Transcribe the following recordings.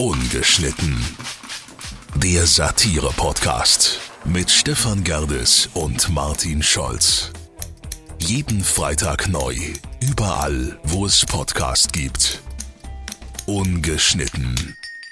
Ungeschnitten. Der Satire-Podcast mit Stefan Gerdes und Martin Scholz. Jeden Freitag neu, überall, wo es Podcast gibt. Ungeschnitten.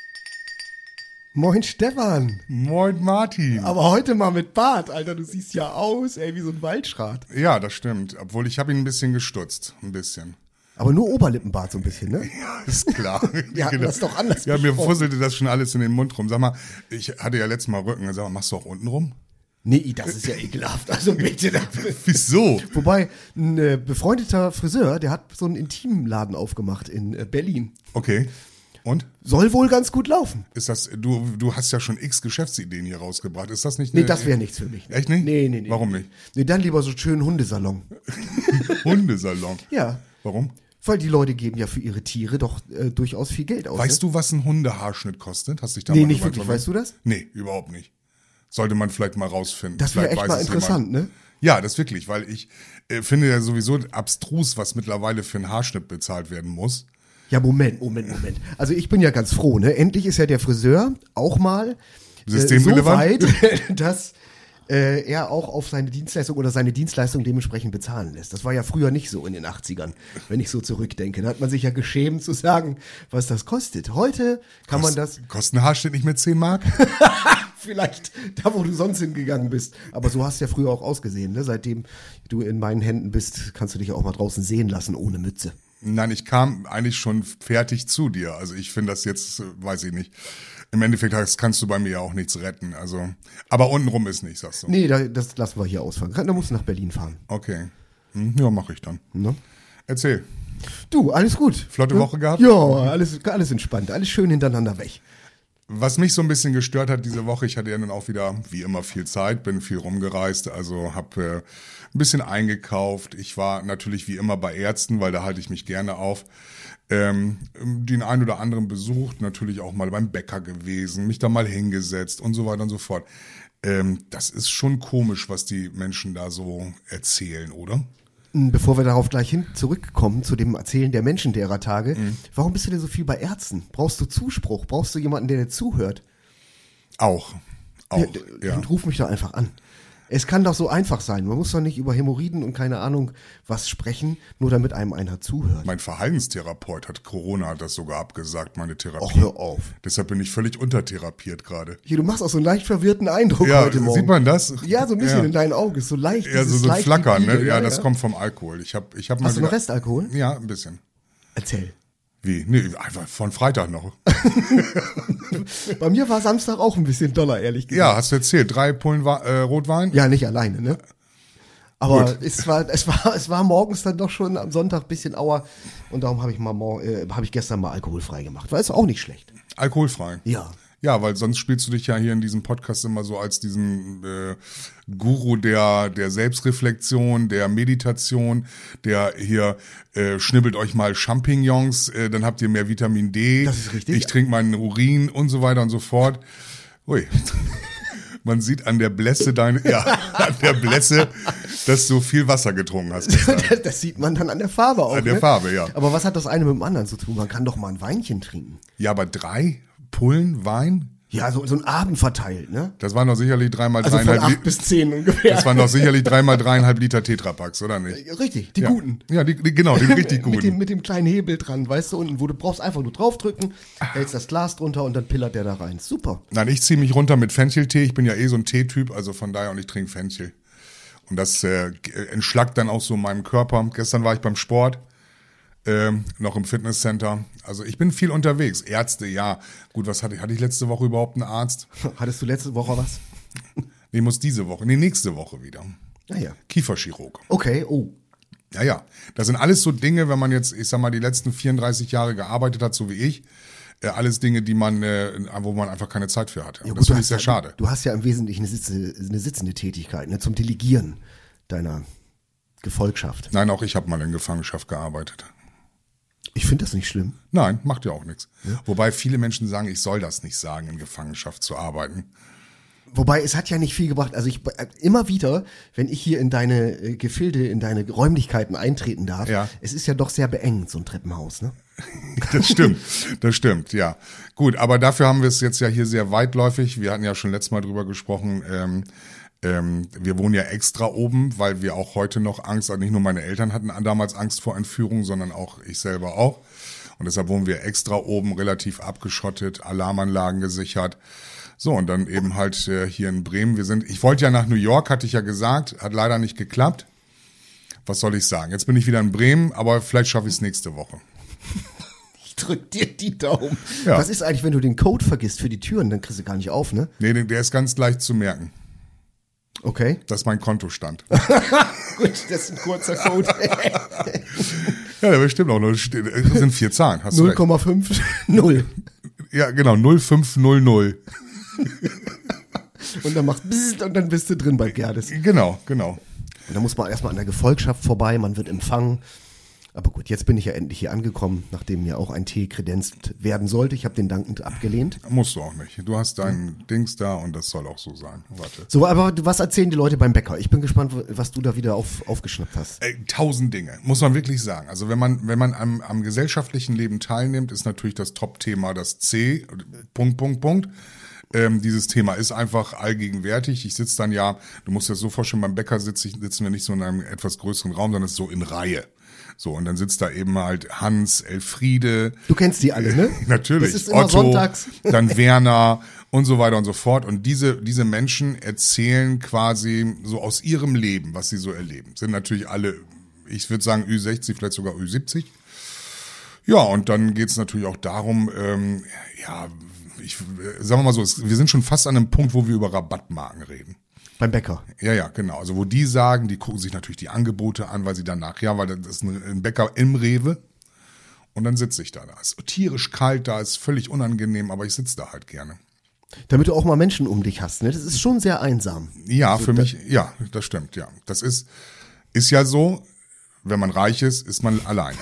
Moin Stefan. Moin Martin. Aber heute mal mit Bart, Alter, du siehst ja aus, ey, wie so ein Waldschrat. Ja, das stimmt. Obwohl, ich habe ihn ein bisschen gestutzt. Ein bisschen. Aber nur Oberlippenbart so ein bisschen, ne? Ja, ist klar. Wir hatten das doch anders Ja, mir besprochen. fusselte das schon alles in den Mund rum. Sag mal, ich hatte ja letztes Mal Rücken. Sag mal, machst du auch unten rum? Nee, das ist ja ekelhaft. Also bitte. Wieso? Wobei, ein befreundeter Friseur, der hat so einen Intimladen aufgemacht in Berlin. Okay. Und? Soll wohl ganz gut laufen. Ist das, du hast ja schon x Geschäftsideen hier rausgebracht. Ist das nicht Nee, das wäre nichts für mich. Echt nicht? Nee. Warum nicht? Nee, dann lieber so schönen Hundesalon. Hundesalon. Ja. Warum? Weil die Leute geben ja für ihre Tiere doch durchaus viel Geld aus. Weißt du, was ein Hundehaarschnitt kostet? Hast dich da Nee, mal nicht drüber wirklich. informiert? Weißt du das? Nee, überhaupt nicht. Sollte man vielleicht mal rausfinden. Das wäre Vielleicht echt weiß mal es interessant, jemand. ne? Ja, das wirklich, weil ich finde ja sowieso abstrus, was mittlerweile für einen Haarschnitt bezahlt werden muss. Ja, Moment. Also ich bin ja ganz froh, ne? Endlich ist ja der Friseur auch mal so Systemrelevant? weit, dass er auch auf seine Dienstleistung oder seine Dienstleistung dementsprechend bezahlen lässt. Das war ja früher nicht so in den 80ern, wenn ich so zurückdenke. Da hat man sich ja geschämt zu sagen, was das kostet. Heute kann man das Kostet ein Haarschnitt nicht mehr 10 Mark? vielleicht da, wo du sonst hingegangen bist. Aber so hast du ja früher auch ausgesehen, ne? Seitdem du in meinen Händen bist, kannst du dich auch mal draußen sehen lassen ohne Mütze. Nein, ich kam eigentlich schon fertig zu dir. Also ich finde das jetzt, weiß ich nicht. Im Endeffekt kannst du bei mir ja auch nichts retten. Also, aber untenrum ist nicht, sagst du. Nee, das lassen wir hier ausfahren. Da musst du nach Berlin fahren. Okay. Ja, mache ich dann. Ne? Erzähl. Du, alles gut. Flotte Woche gehabt? Ja, alles entspannt, alles schön hintereinander weg. Was mich so ein bisschen gestört hat diese Woche, ich hatte ja nun auch wieder, wie immer, viel Zeit, bin viel rumgereist, also habe ein bisschen eingekauft. Ich war natürlich wie immer bei Ärzten, weil da halte ich mich gerne auf. Den einen oder anderen besucht, natürlich auch mal beim Bäcker gewesen, mich da mal hingesetzt und so weiter und so fort. Das ist schon komisch, was die Menschen da so erzählen, oder? Bevor wir darauf gleich zurückkommen, zu dem Erzählen der Menschen derer Tage, warum bist du denn so viel bei Ärzten? Brauchst du Zuspruch? Brauchst du jemanden, der dir zuhört? Auch, ja. Ruf mich doch einfach an. Es kann doch so einfach sein. Man muss doch nicht über Hämorrhoiden und keine Ahnung was sprechen, nur damit einem einer zuhört. Mein Verhaltenstherapeut hat das sogar abgesagt, meine Therapie. Och, hör auf. Deshalb bin ich völlig untertherapiert gerade. Hier, du machst auch so einen leicht verwirrten Eindruck Ja, heute Morgen. sieht man das? Ja, so ein bisschen Ja. in deinen Augen. So leicht. Ja, dieses so ein leicht Flackern, ne? Liquide, Ja, das kommt vom Alkohol. Ich hab mal Hast du noch wieder- Restalkohol? Ja, ein bisschen. Erzähl. Wie? Nee, einfach von Freitag noch. Bei mir war Samstag auch ein bisschen doller, ehrlich gesagt. Ja, hast du erzählt. 3 Pullen Rotwein? Ja, nicht alleine, ne? Aber Gut. es war morgens dann doch schon am Sonntag ein bisschen Auer und darum habe ich gestern mal alkoholfrei gemacht. War ist auch nicht schlecht. Alkoholfrei? Ja. Ja, weil sonst spielst du dich ja hier in diesem Podcast immer so als diesen Guru der Selbstreflexion, der Meditation, der hier schnibbelt euch mal Champignons, dann habt ihr mehr Vitamin D. Das ist richtig. Ich trinke meinen Urin und so weiter und so fort. Ui. Man sieht an der Blässe dass du viel Wasser getrunken hast gestern. Das sieht man dann an der Farbe auch. An der ne? Farbe, ja. Aber was hat das eine mit dem anderen zu tun? Man kann doch mal ein Weinchen trinken. Ja, aber 3 Pullen Wein? Ja, so ein Abend verteilt, ne? Das waren doch sicherlich 3 mal Also von 3,5 8 bis 10 ungefähr. Das waren doch sicherlich 3 mal 3,5 Liter Tetrapacks, oder nicht? Richtig, die Ja. guten. Ja, genau, die richtig guten. Mit dem kleinen Hebel dran, weißt du, unten, wo du brauchst einfach nur draufdrücken, hältst das Glas drunter und dann pillert der da rein. Super. Nein, ich ziehe mich runter mit Fencheltee. Ich bin ja so ein Teetyp, also von daher, und ich trinke Fenchel. Und das entschlackt dann auch so meinem Körper. Gestern war ich beim Sport, noch im Fitnesscenter. Also ich bin viel unterwegs. Ärzte, ja. Gut, was hatte ich letzte Woche überhaupt einen Arzt? Hattest du letzte Woche was? Nee, nächste Woche wieder. Naja. Kieferchirurg. Okay, oh. Ja. Das sind alles so Dinge, wenn man jetzt, ich sag mal, die letzten 34 Jahre gearbeitet hat, so wie ich, alles Dinge, die man, wo man einfach keine Zeit für hatte. Und das finde ich sehr schade. Du hast ja im Wesentlichen eine sitzende Tätigkeit, ne, zum Delegieren deiner Gefolgschaft. Nein, auch ich habe mal in Gefangenschaft gearbeitet. Ich finde das nicht schlimm. Nein, macht ja auch nichts. Ja. Wobei viele Menschen sagen, ich soll das nicht sagen, in Gefangenschaft zu arbeiten. Wobei, es hat ja nicht viel gebracht. Also immer wieder, wenn ich hier in deine Gefilde, in deine Räumlichkeiten eintreten darf, es ist ja doch sehr beengend, so ein Treppenhaus, ne? Das stimmt, ja. Gut, aber dafür haben wir es jetzt ja hier sehr weitläufig. Wir hatten ja schon letztes Mal drüber gesprochen, wir wohnen ja extra oben, weil wir auch heute noch Angst, also nicht nur meine Eltern hatten damals Angst vor Entführung, sondern auch ich selber auch. Und deshalb wohnen wir extra oben, relativ abgeschottet, Alarmanlagen gesichert. So, und dann eben halt hier in Bremen. Ich wollte ja nach New York, hatte ich ja gesagt, hat leider nicht geklappt. Was soll ich sagen? Jetzt bin ich wieder in Bremen, aber vielleicht schaffe ich es nächste Woche. Ich drück dir die Daumen. Ja. Was ist eigentlich, wenn du den Code vergisst für die Türen? Dann kriegst du gar nicht auf, ne? Nee, der ist ganz leicht zu merken. Okay. Das ist mein Kontostand. Gut, das ist ein kurzer Code. Ja, der bestimmt auch. Das sind 4 Zahlen, hast du recht. 0,50. Ja, genau, 0500. Und dann machst du und dann bist du drin bei Gerdes. Genau. Und dann muss man erstmal an der Gefolgschaft vorbei, man wird empfangen. Aber gut, jetzt bin ich ja endlich hier angekommen, nachdem mir auch ein Tee kredenzt werden sollte. Ich habe den dankend abgelehnt. Musst du auch nicht. Du hast dein Dings da und das soll auch so sein. Warte. So, aber was erzählen die Leute beim Bäcker? Ich bin gespannt, was du da wieder aufgeschnappt hast. 1000 Dinge, muss man wirklich sagen. Also wenn man am gesellschaftlichen Leben teilnimmt, ist natürlich das Top-Thema das C. Punkt. Dieses Thema ist einfach allgegenwärtig. Ich sitze dann du musst dir das so vorstellen, beim Bäcker sitzen wir nicht so in einem etwas größeren Raum, sondern es ist so in Reihe. So, und dann sitzt da eben halt Hans, Elfriede. Du kennst die alle, ne? Natürlich. Das ist immer Otto, sonntags. Dann Werner und so weiter und so fort. Und diese Menschen erzählen quasi so aus ihrem Leben, was sie so erleben. Sind natürlich alle, ich würde sagen Ü60, vielleicht sogar Ü70. Ja, und dann geht's natürlich auch darum, sagen wir mal so, wir sind schon fast an einem Punkt, wo wir über Rabattmarken reden. Beim Bäcker. Ja, genau. Also wo die sagen, die gucken sich natürlich die Angebote an, weil das ist ein Bäcker im Rewe. Und dann sitze ich da. Da ist tierisch kalt, da ist völlig unangenehm, aber ich sitze da halt gerne. Damit du auch mal Menschen um dich hast, ne? Das ist schon sehr einsam. Ja, also für mich, ja, das stimmt, ja. Das ist ja so, wenn man reich ist man alleine.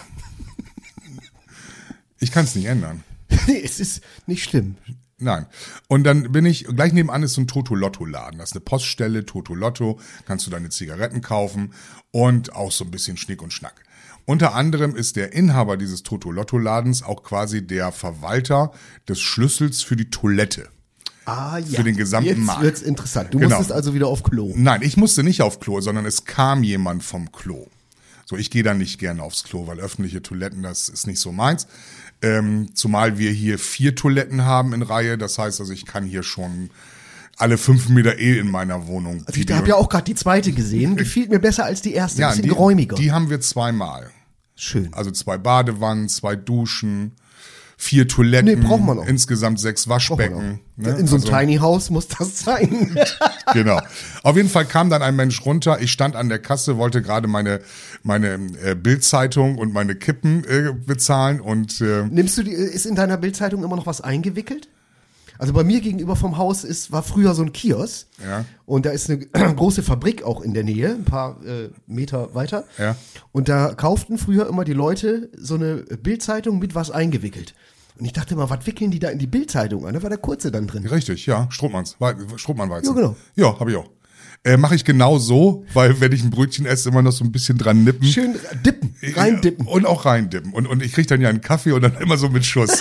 Ich kann es nicht ändern. Nee, es ist nicht schlimm. Nein. Und dann gleich nebenan ist so ein Toto-Lotto-Laden. Das ist eine Poststelle, Toto-Lotto, kannst du deine Zigaretten kaufen und auch so ein bisschen Schnick und Schnack. Unter anderem ist der Inhaber dieses Toto-Lotto-Ladens auch quasi der Verwalter des Schlüssels für die Toilette. Ah ja, für den gesamten Markt. Jetzt wird's interessant. Du musstest also wieder auf Klo. Nein, ich musste nicht auf Klo, sondern es kam jemand vom Klo. So, ich gehe dann nicht gerne aufs Klo, weil öffentliche Toiletten, das ist nicht so meins. Zumal wir hier 4 Toiletten haben in Reihe. Das heißt, also ich kann hier schon alle 5 Meter in meiner Wohnung. Also ich habe ja auch gerade die zweite gesehen. Gefiel mir besser als die erste. Ja, ein bisschen geräumiger. Die haben wir 2-mal. Schön. Also 2 Badewannen, 2 Duschen, 4 Toiletten. Nee, braucht man auch. Insgesamt 6 Waschbecken. Ne? In so einem Tiny House muss das sein. Genau. Auf jeden Fall kam dann ein Mensch runter. Ich stand an der Kasse, wollte gerade meine Bild-Zeitung und meine Kippen bezahlen und ist in deiner Bild-Zeitung immer noch was eingewickelt? Also bei mir gegenüber vom Haus war früher so ein Kiosk. Ja. Und da ist eine große Fabrik auch in der Nähe, ein paar Meter weiter. Ja. Und da kauften früher immer die Leute so eine Bild-Zeitung mit was eingewickelt. Und ich dachte immer, was wickeln die da in die Bild-Zeitung an? Da war der Kurze dann drin. Richtig, ja, Strohmannweizen. Ja, genau. Ja, habe ich auch. Mache ich genau so, weil wenn ich ein Brötchen esse, immer noch so ein bisschen dran nippen. Schön dippen, reindippen. Und auch reindippen. Und ich kriege dann ja einen Kaffee und dann immer so mit Schuss.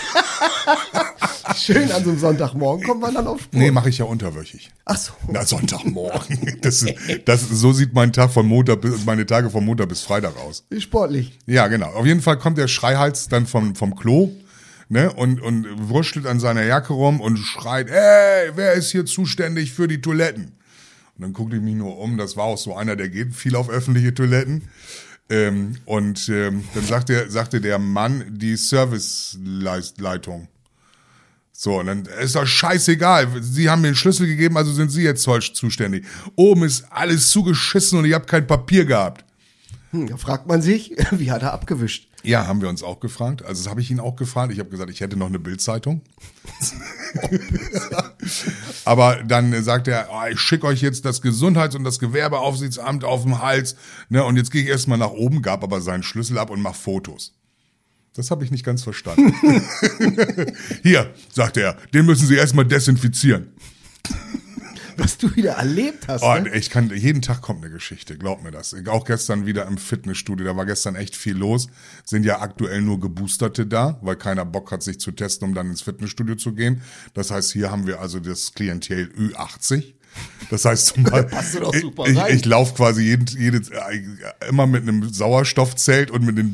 Schön an so einem Sonntagmorgen kommt man dann auf Spur. Nee, mache ich ja unterwöchig. Ach so. Na, Sonntagmorgen. So sieht meine Tage von Montag bis Freitag aus. Wie sportlich. Ja, genau. Auf jeden Fall kommt der Schreihals dann vom Klo, ne, und wurschtelt an seiner Jacke rum und schreit, ey, wer ist hier zuständig für die Toiletten? Und dann guckte ich mich nur um, das war auch so einer, der geht viel auf öffentliche Toiletten. Dann sagte der Mann die Serviceleitung. So, und dann ist doch scheißegal. Sie haben mir den Schlüssel gegeben, also sind Sie jetzt zuständig. Oben ist alles zugeschissen und ich habe kein Papier gehabt. Da fragt man sich, wie hat er abgewischt? Ja, haben wir uns auch gefragt. Also das habe ich ihn auch gefragt. Ich habe gesagt, ich hätte noch eine Bild-Zeitung. Aber dann sagt er, ich schicke euch jetzt das Gesundheits- und das Gewerbeaufsichtsamt auf den Hals. Ne, und jetzt gehe ich erstmal nach oben, gab aber seinen Schlüssel ab und mach Fotos. Das habe ich nicht ganz verstanden. Hier, sagt er, den müssen Sie erstmal desinfizieren. was du wieder erlebt hast. Oh, Ne? jeden Tag kommt eine Geschichte, glaub mir das. Auch gestern wieder im Fitnessstudio, da war gestern echt viel los. Sind ja aktuell nur Geboosterte da, weil keiner Bock hat, sich zu testen, um dann ins Fitnessstudio zu gehen. Das heißt, hier haben wir also das Klientel Ü80. Das heißt, ich laufe quasi immer mit einem Sauerstoffzelt und mit einem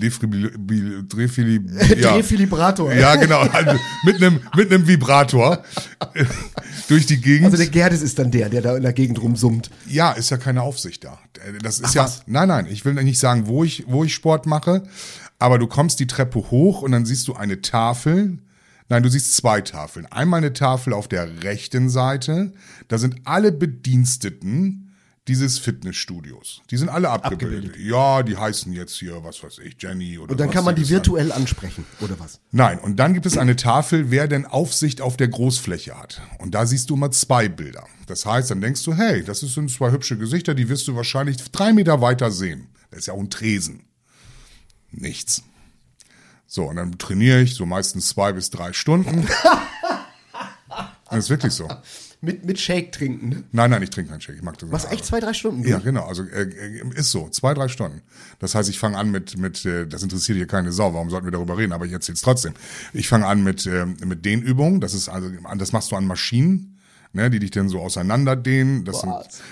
Defibrillator. Ja, genau, also mit einem Vibrator durch die Gegend. Also der Gerdes ist dann der da in der Gegend rumsummt. Ja, ist ja keine Aufsicht da. Das ist nein, ich will nicht sagen, wo ich Sport mache, aber du kommst die Treppe hoch und dann siehst du eine Tafel. Nein, du siehst 2 Tafeln. Einmal eine Tafel auf der rechten Seite. Da sind alle Bediensteten dieses Fitnessstudios. Die sind alle abgebildet. Ja, die heißen jetzt hier, was weiß ich, Jenny oder was. Und dann kann man die virtuell ansprechen, oder was? Nein, und dann gibt es eine Tafel, wer denn Aufsicht auf der Großfläche hat. Und da siehst du immer 2 Bilder. Das heißt, dann denkst du, hey, das sind 2 hübsche Gesichter, die wirst du wahrscheinlich 3 Meter weiter sehen. Das ist ja auch ein Tresen. Nichts. So, und dann trainiere ich so meistens 2 bis 3 Stunden. Das ist wirklich so. Mit Shake trinken, ne? Nein, ich trinke keinen Shake. Ich mag das. Was, echt 2, 3 Stunden? Ja, genau. Also ist so, 2, 3 Stunden. Das heißt, ich fange an mit das interessiert hier keine Sau, warum sollten wir darüber reden, aber ich erzähle es trotzdem. Ich fange an mit Dehnübungen, das machst du an Maschinen, ne, die dich dann so auseinanderdehnen. Das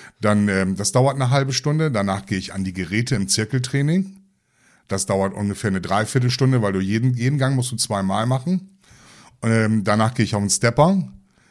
dauert eine halbe Stunde, danach gehe ich an die Geräte im Zirkeltraining. Das dauert ungefähr eine Dreiviertelstunde, weil du jeden Gang musst du 2-mal machen. Danach gehe ich auf den Stepper,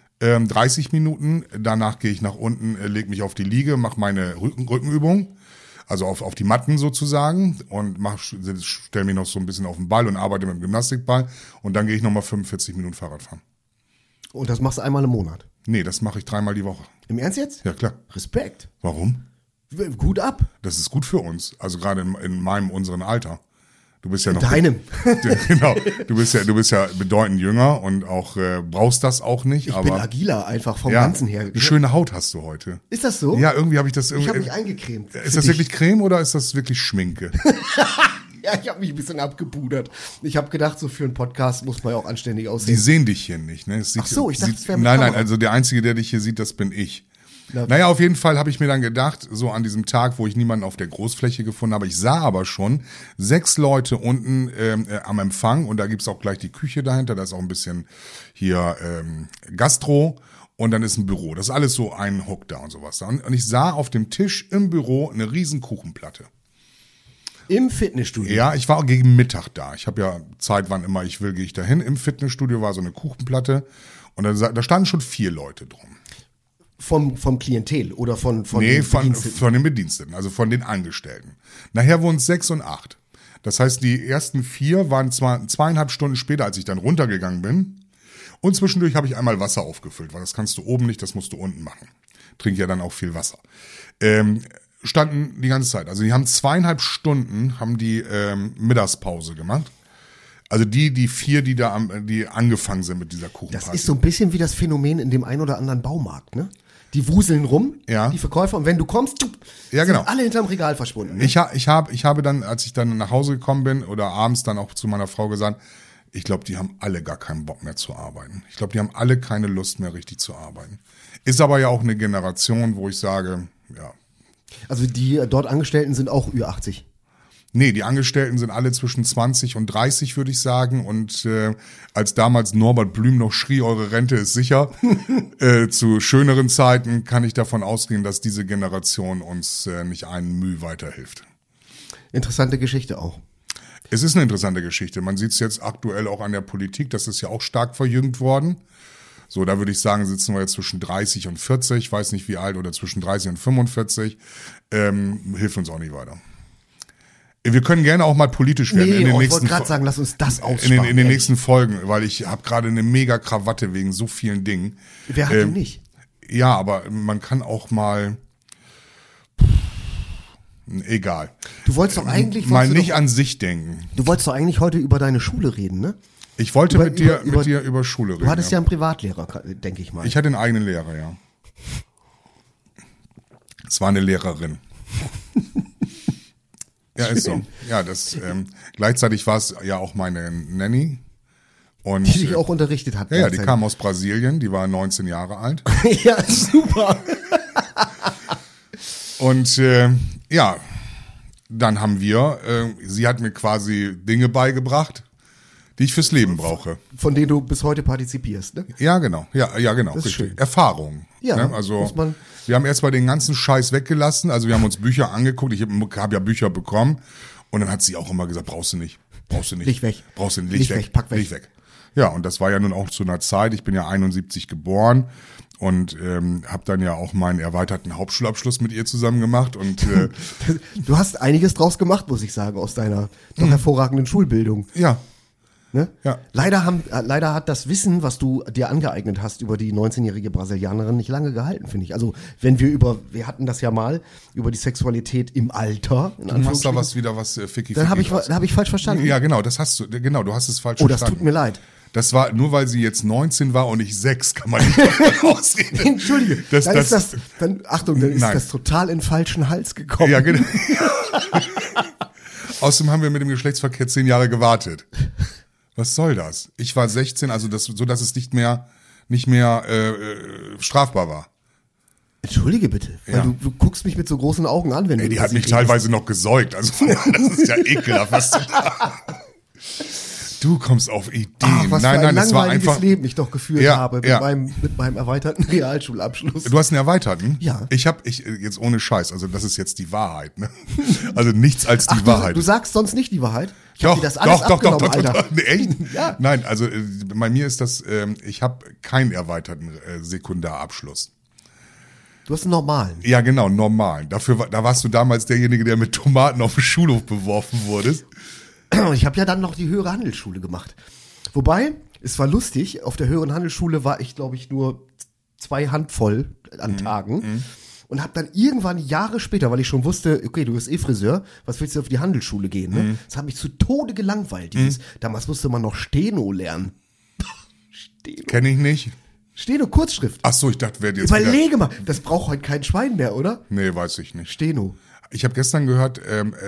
30 Minuten. Danach gehe ich nach unten, lege mich auf die Liege, mache meine Rückenübung, also auf die Matten sozusagen und stelle mich noch so ein bisschen auf den Ball und arbeite mit dem Gymnastikball. Und dann gehe ich nochmal 45 Minuten Fahrrad fahren. Und das machst du einmal im Monat? Nee, das mache ich 3-mal die Woche. Im Ernst jetzt? Ja, klar. Respekt. Warum? Gut ab. Das ist gut für uns, also gerade in unseren Alter. Du bist ja noch deinem. Genau. Du bist ja bedeutend jünger und auch brauchst das auch nicht. Ich bin agiler einfach vom Ganzen her. Schöne Haut hast du heute. Ist das so? Ja, irgendwie habe ich das Ich habe mich eingecremt. Ist das wirklich Creme oder ist das wirklich Schminke? Ja, ich habe mich ein bisschen abgepudert. Ich habe gedacht, so für einen Podcast muss man ja auch anständig aussehen. Die sehen dich hier nicht, ne? Ach so, ich dachte, es wäre mit Nein, Kamera. also der Einzige, der dich hier sieht, das bin ich. Naja, auf jeden Fall habe ich mir dann gedacht, so an diesem Tag, wo ich niemanden auf der Großfläche gefunden habe, ich sah aber schon 6 Leute unten am Empfang und da gibt's auch gleich die Küche dahinter, da ist auch ein bisschen hier Gastro und dann ist ein Büro. Das ist alles so ein Hook da und sowas. Und ich sah auf dem Tisch im Büro eine riesen Kuchenplatte. Im Fitnessstudio? Ja, ich war gegen Mittag da. Ich habe ja Zeit, wann immer ich will, gehe ich dahin. Im Fitnessstudio war so eine Kuchenplatte und da standen schon 4 Leute drum. Vom Klientel oder von den Bediensteten? Von den Bediensteten, also von den Angestellten. Nachher wurden es 6 und 8. Das heißt, die ersten 4 waren zwar 2,5 Stunden später, als ich dann runtergegangen bin. Und zwischendurch habe ich einmal Wasser aufgefüllt, weil das kannst du oben nicht, das musst du unten machen. Trink ja dann auch viel Wasser. Standen die ganze Zeit. Also die haben 2,5 Stunden, haben die Mittagspause gemacht. Also die 4, die angefangen sind mit dieser Kuchenparty. Das ist so ein bisschen wie das Phänomen in dem ein oder anderen Baumarkt, ne? Die wuseln rum, die Verkäufer, und wenn du kommst, sind alle hinterm Regal verschwunden. Ne? Ich habe dann, als ich dann nach Hause gekommen bin oder abends dann auch zu meiner Frau gesagt, ich glaube, die haben alle gar keinen Bock mehr zu arbeiten. Ich glaube, die haben alle keine Lust mehr richtig zu arbeiten. Ist aber ja auch eine Generation, wo ich sage, ja. Also die dort Angestellten sind auch Ü80. Nee, die Angestellten sind alle zwischen 20 und 30, würde ich sagen. Und als damals Norbert Blüm noch schrie, eure Rente ist sicher, zu schöneren Zeiten kann ich davon ausgehen, dass diese Generation uns nicht einen Mühe weiterhilft. Interessante Geschichte auch. Es ist eine interessante Geschichte. Man sieht es jetzt aktuell auch an der Politik, das ist ja auch stark verjüngt worden. So, da würde ich sagen, sitzen wir jetzt zwischen 30 und 40, ich weiß nicht wie alt, oder zwischen 30 und 45. Hilft uns auch nicht weiter. Wir können gerne auch mal politisch werden. Ich wollte gerade sagen, lass uns das aussparen. In den nächsten Folgen, weil ich habe gerade eine mega Krawatte wegen so vielen Dingen. Wer hat die nicht? Ja, aber man kann auch mal... Egal. Du wolltest doch eigentlich... Mal nicht an sich denken. Du wolltest doch eigentlich heute über deine Schule reden, ne? Ich wollte mit dir über Schule reden. Du hattest ja einen Privatlehrer, denke ich mal. Ich hatte einen eigenen Lehrer, ja. Es war eine Lehrerin. Ja, ist so. Ja, gleichzeitig war es ja auch meine Nanny. Und, die dich auch unterrichtet hat. Ja, die kam aus Brasilien, die war 19 Jahre alt. Ja, super. Und ja, dann haben sie hat mir quasi Dinge beigebracht, die ich fürs Leben brauche. Von denen du bis heute partizipierst, ne? Ja, genau. Ja, genau. Das ist Richtig. schön. Erfahrung. Ja, Ne? Also muss man- wir haben erstmal den ganzen Scheiß weggelassen. Also wir haben uns Bücher angeguckt. Ich habe ja Bücher bekommen. Und dann hat sie auch immer gesagt, brauchst du nicht. Leg weg. Brauchst du nicht. Leg weg, pack weg. Leg weg. Ja, und das war ja nun auch zu einer Zeit. Ich bin ja 71 geboren. Und habe dann ja auch meinen erweiterten Hauptschulabschluss mit ihr zusammen gemacht. Und Du hast einiges draus gemacht, muss ich sagen, aus deiner doch hervorragenden Schulbildung. ja. Ne? Ja. Leider hat das Wissen, was du dir angeeignet hast über die 19-jährige Brasilianerin, nicht lange gehalten, finde ich. Also wenn wir hatten das ja mal über die Sexualität im Alter. Du machst da was Ficky. Dann habe ich falsch verstanden. Ja, genau, du hast es falsch Oh, das verstanden. tut mir leid. Das war, nur weil sie jetzt 19 war und ich 6, kann man nicht davon ausreden. Entschuldige, Achtung, dann ist Nein. das total in den falschen Hals gekommen. Ja, genau. Außerdem haben wir mit dem Geschlechtsverkehr 10 Jahre gewartet. Was soll das? Ich war 16, also so dass es nicht mehr strafbar war. Entschuldige bitte, weil Ja. du guckst mich mit so großen Augen an, wenn du Die über hat sie mich redest. teilweise noch gesäugt. Also das ist ja ekelhaft, was du da. Du kommst auf Ideen. Ach, was für ein das war langweiliges einfach. Leben ich doch geführt Ja, habe ja. mit meinem erweiterten Realschulabschluss. Du hast einen erweiterten? Ja. Ich jetzt ohne Scheiß, also das ist jetzt die Wahrheit, ne? Also nichts als die Wahrheit. Du sagst sonst nicht die Wahrheit? Ich hab dir das alles abgenommen, Alter. Doch. Nee, echt? Ja. Nein, also bei mir ist das, ich habe keinen erweiterten Sekundarabschluss. Du hast einen normalen. Ja, genau, normal. Da warst du damals derjenige, der mit Tomaten auf den Schulhof beworfen wurdest. Ich habe ja dann noch die höhere Handelsschule gemacht. Wobei, es war lustig, auf der höheren Handelsschule war ich, glaube ich, nur 2 Handvoll an Tagen. Und habe dann irgendwann Jahre später, weil ich schon wusste, okay, du bist Friseur, was willst du auf die Handelsschule gehen? Ne? Das hat mich zu Tode gelangweilt. Damals musste man noch Steno lernen. Steno. Kenn ich nicht. Steno, Kurzschrift. Ach so, ich dachte, wer jetzt Überlege mal, das braucht heute kein Schwein mehr, oder? Nee, weiß ich nicht. Steno. Ich habe gestern gehört,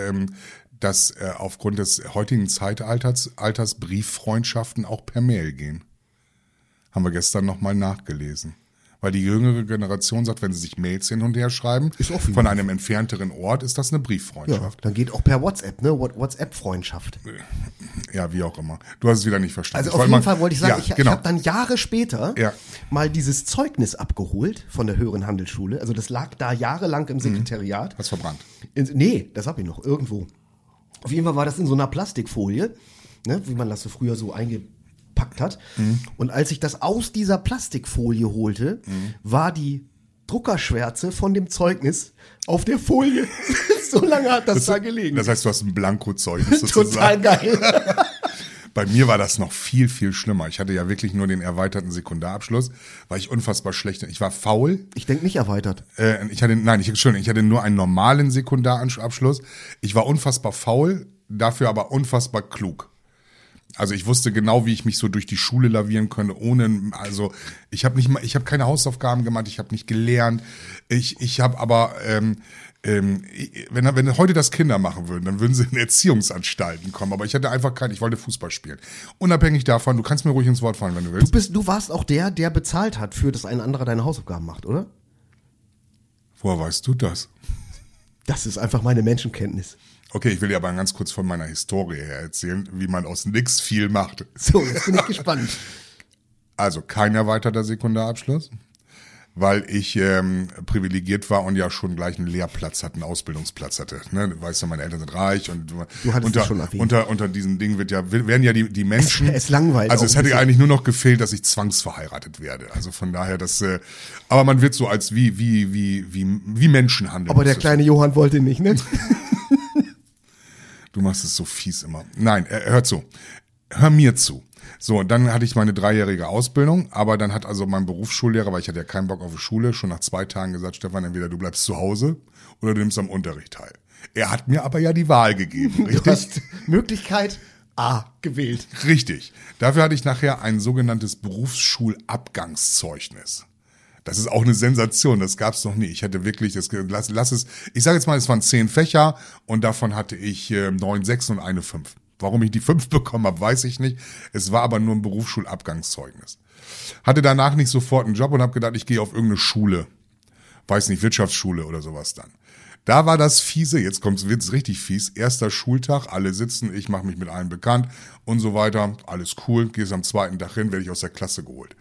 dass aufgrund des heutigen Zeitalters Brieffreundschaften auch per Mail gehen. Haben wir gestern nochmal nachgelesen. Weil die jüngere Generation sagt, wenn sie sich Mails hin und her schreiben, Ist auch viel von mehr. einem entfernteren Ort, ist das eine Ja, Brieffreundschaft. dann geht auch per WhatsApp, ne? WhatsApp-Freundschaft. Ja, wie auch immer. Du hast es wieder nicht verstanden. Also auf jeden Fall wollte ich sagen, ja, ich genau. habe dann Jahre später Ja. mal dieses Zeugnis abgeholt von der höheren Handelsschule. Also das lag da jahrelang im Sekretariat. Hast verbrannt. Nee, das habe ich noch irgendwo. Auf jeden Fall war das in so einer Plastikfolie, ne, wie man das so früher so eingepackt hat. Und als ich das aus dieser Plastikfolie holte, war die Druckerschwärze von dem Zeugnis auf der Folie. So lange hat das da gelegen. Das heißt, du hast ein Blankozeugnis Total sozusagen. geil. Bei mir war das noch viel, viel schlimmer. Ich hatte ja wirklich nur den erweiterten Sekundarabschluss, weil ich unfassbar schlecht. Ich war faul. Ich denke nicht erweitert. Ich hatte nur einen normalen Sekundarabschluss. Ich war unfassbar faul, dafür aber unfassbar klug. Also ich wusste genau, wie ich mich so durch die Schule lavieren könnte, ich habe keine Hausaufgaben gemacht, ich habe nicht gelernt. Ich habe aber wenn heute das Kinder machen würden, dann würden sie in Erziehungsanstalten kommen. Aber ich wollte Fußball spielen. Unabhängig davon, du kannst mir ruhig ins Wort fallen, wenn du willst. Du warst auch der bezahlt hat, für dass ein anderer deine Hausaufgaben macht, oder? Woher weißt du das? Das ist einfach meine Menschenkenntnis. Okay, ich will dir aber ganz kurz von meiner Historie her erzählen, wie man aus nix viel macht. So, jetzt bin ich gespannt. Also kein erweiterter Sekundarabschluss, weil ich privilegiert war und ja schon gleich einen Lehrplatz hatte, einen Ausbildungsplatz hatte. Ne? Du weißt ja, meine Eltern sind reich und Du hattest es schon erwähnt. unter diesen Dingen werden ja die Menschen. Es langweilt Also auch es ein hätte bisschen. eigentlich nur noch gefehlt, dass ich zwangsverheiratet werde. Also von daher, aber man wird so als wie Menschen handeln. Aber der kleine Johann wollte nicht, ne? Du machst es so fies immer. Nein, hör zu. Hör mir zu. So, dann hatte ich meine 3-jährige Ausbildung, aber dann hat also mein Berufsschullehrer, weil ich hatte ja keinen Bock auf die Schule, schon nach 2 Tagen gesagt, Stefan, entweder du bleibst zu Hause oder du nimmst am Unterricht teil. Er hat mir aber ja die Wahl gegeben, Du richtig? hast Möglichkeit A gewählt. Richtig. Dafür hatte ich nachher ein sogenanntes Berufsschulabgangszeugnis. Das ist auch eine Sensation, das gab's noch nie. Ich hatte wirklich, ich sage jetzt mal, es waren 10 Fächer und davon hatte ich 9 6 und eine 5. Warum ich die 5 bekommen habe, weiß ich nicht. Es war aber nur ein Berufsschulabgangszeugnis. Hatte danach nicht sofort einen Job und habe gedacht, ich gehe auf irgendeine Schule. Weiß nicht, Wirtschaftsschule oder sowas dann. Da war das fiese, jetzt wird's richtig fies, erster Schultag, alle sitzen, ich mache mich mit allen bekannt und so weiter, alles cool, gehst am zweiten Tag hin, werde ich aus der Klasse geholt.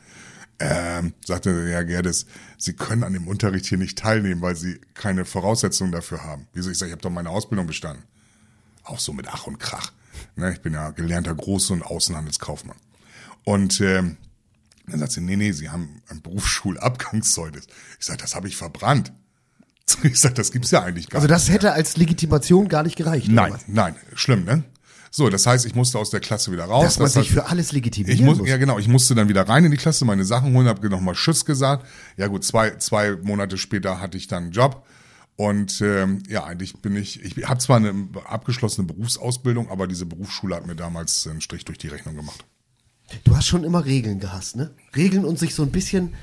Sagte Herr Gerdes, Sie können an dem Unterricht hier nicht teilnehmen, weil Sie keine Voraussetzungen dafür haben. Wieso? Ich sage, ich habe doch meine Ausbildung bestanden. Auch so mit Ach und Krach. Ne, ich bin ja gelernter Groß- und Außenhandelskaufmann. Und dann sagt sie, nee, Sie haben ein Berufsschulabgangszeugnis. Ich sage, das habe ich verbrannt. Ich sage, das gibt's ja eigentlich gar nicht. Also das hätte als Legitimation gar nicht gereicht. Nein, schlimm, ne? So, das heißt, ich musste aus der Klasse wieder raus. Dass man sich für alles legitimieren muss. Ja, genau. Ich musste dann wieder rein in die Klasse, meine Sachen holen, habe nochmal Tschüss gesagt. Ja gut, zwei Monate später hatte ich dann einen Job. Und eigentlich ich habe zwar eine abgeschlossene Berufsausbildung, aber diese Berufsschule hat mir damals einen Strich durch die Rechnung gemacht. Du hast schon immer Regeln gehasst, ne? Regeln und sich so ein bisschen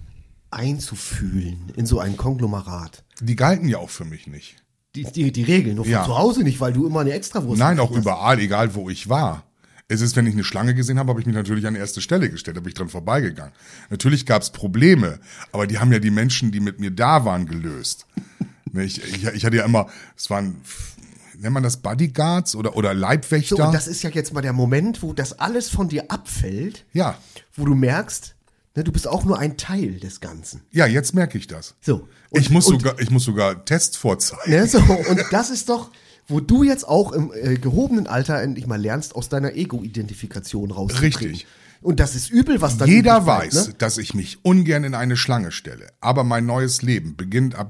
einzufühlen in so ein Konglomerat. Die galten ja auch für mich nicht. Die Regeln, nur von zu Hause nicht, weil du immer eine Extrawurst Nein, auch hast. überall, egal wo ich war. Es ist, wenn ich eine Schlange gesehen habe, habe ich mich natürlich an erste Stelle gestellt, da bin ich dran vorbeigegangen. Natürlich gab es Probleme, aber die haben ja die Menschen, die mit mir da waren, gelöst. Ich hatte ja immer, es waren, nennt man das Bodyguards oder Leibwächter? So, und das ist ja jetzt mal der Moment, wo das alles von dir abfällt, ja. Wo du merkst, ne, du bist auch nur ein Teil des Ganzen. Ja, jetzt merke ich das. So. Ich muss sogar Tests vorzeigen. Ne, so, und das ist doch, wo du jetzt auch im gehobenen Alter endlich mal lernst, aus deiner Ego-Identifikation rauszutreten. Richtig. Und das ist übel, was dann Jeder übrig bleibt, weiß, ne? dass ich mich ungern in eine Schlange stelle. Aber mein neues Leben beginnt ab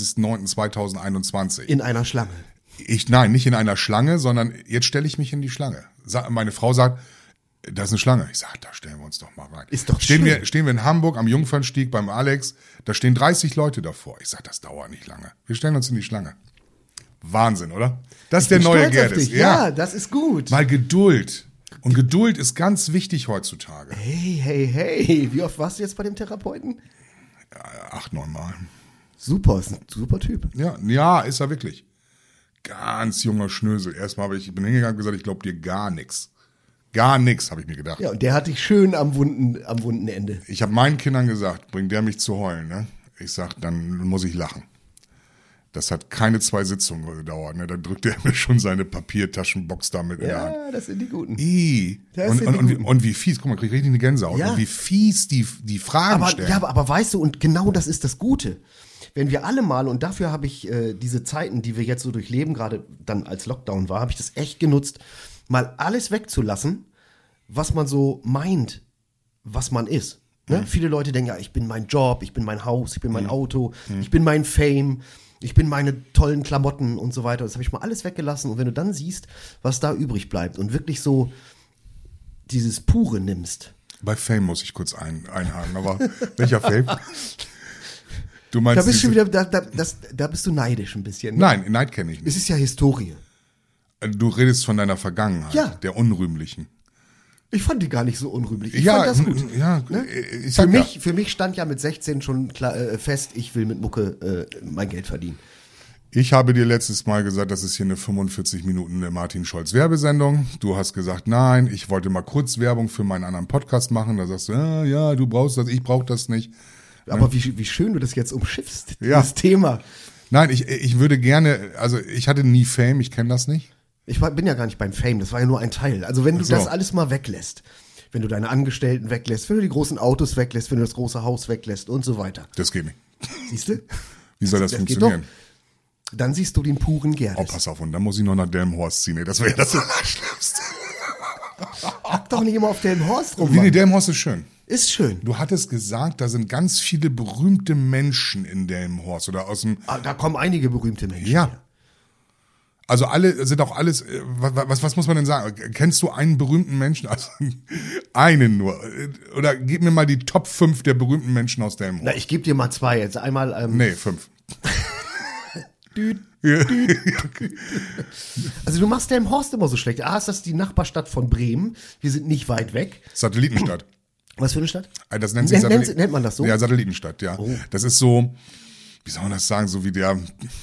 23.09.2021. In einer Schlange. Nein, nicht in einer Schlange, sondern jetzt stelle ich mich in die Schlange. Meine Frau sagt, da ist eine Schlange. Ich sage, da stellen wir uns doch mal rein. Ist doch stehen schön. wir in Hamburg am Jungfernstieg beim Alex, da stehen 30 Leute davor. Ich sage, das dauert nicht lange. Wir stellen uns in die Schlange. Wahnsinn, oder? Das ist der neue Gerdes. Ja, das ist gut. Mal Geduld. Und Geduld ist ganz wichtig heutzutage. Hey. Wie oft warst du jetzt bei dem Therapeuten? 8, 9 Mal. Super, ist ein super Typ. Ja, ist er wirklich. Ganz junger Schnösel. Erstmal ich bin hingegangen und gesagt, ich glaube dir gar nichts. Gar nichts, habe ich mir gedacht. Ja, und der hat dich schön am wunden Ende. Ich habe meinen Kindern gesagt, bringt der mich zu heulen, ne? Ich sag, dann muss ich lachen. Das hat keine 2 Sitzungen gedauert, ne? Dann drückte er mir schon seine Papiertaschenbox da mit in der Hand. Ja, das sind die Guten. Und wie fies, guck mal, krieg ich richtig eine Gänsehaut. Ja. Und wie fies die Fragen stellen. Ja, aber weißt du, und genau das ist das Gute. Wenn wir alle mal, und dafür habe ich diese Zeiten, die wir jetzt so durchleben, gerade dann als Lockdown war, habe ich das echt genutzt, mal alles wegzulassen, was man so meint, was man ist. Ne? Viele Leute denken, ja, ich bin mein Job, ich bin mein Haus, ich bin mein Auto, ich bin mein Fame, ich bin meine tollen Klamotten und so weiter. Das habe ich mal alles weggelassen. Und wenn du dann siehst, was da übrig bleibt und wirklich so dieses Pure nimmst. Bei Fame muss ich kurz einhaken, aber welcher Fame? Du meinst Da bist du wieder, da bist du neidisch ein bisschen. Ne? Nein, Neid kenne ich nicht. Es ist ja Historie. Du redest von deiner Vergangenheit, Ja. der unrühmlichen. Ich fand die gar nicht so unrühmlich. Ich Ja, fand das gut. ja, Ne? ich sag Für mich stand ja mit 16 schon klar, fest, ich will mit Mucke mein Geld verdienen. Ich habe dir letztes Mal gesagt, das ist hier eine 45 Minuten Martin Scholz Werbesendung. Du hast gesagt, nein, ich wollte mal kurz Werbung für meinen anderen Podcast machen. Da sagst du, ja, du brauchst das, ich brauche das nicht. Aber wie schön du das jetzt umschiffst, Ja. dieses Thema. Nein, ich würde gerne, also ich hatte nie Fame, ich kenne das nicht. Ich bin ja gar nicht beim Fame, das war ja nur ein Teil. Also wenn du Ach so. das alles mal weglässt, wenn du deine Angestellten weglässt, wenn du die großen Autos weglässt, wenn du das große Haus weglässt und so weiter. Das geht nicht. Siehst du? Wie soll das geht funktionieren? doch. Dann siehst du den puren Oh, Gerdes. pass auf, und dann muss ich noch nach Delmenhorst ziehen. Ey, das wäre das Allerschlimmste. Hack doch nicht immer auf den Horst rum. Wie, nee, Mann. Delmenhorst ist schön. Ist schön. Du hattest gesagt, da sind ganz viele berühmte Menschen in Delmenhorst oder aus dem. Da kommen einige berühmte Menschen. Ja. Also alle sind auch alles. Was muss man denn sagen? Kennst du einen berühmten Menschen? Also einen nur. Oder gib mir mal die Top 5 der berühmten Menschen aus Delmenhorst. Na, ich gebe dir mal 2 jetzt. Einmal. Nee, 5. Also du machst Delmenhorst immer so schlecht. Ist das die Nachbarstadt von Bremen. Wir sind nicht weit weg. Satellitenstadt. Was für eine Stadt? Das nennt sich Nennt man das so? Ja, Satellitenstadt, ja. Oh. Das ist so, wie soll man das sagen, so wie der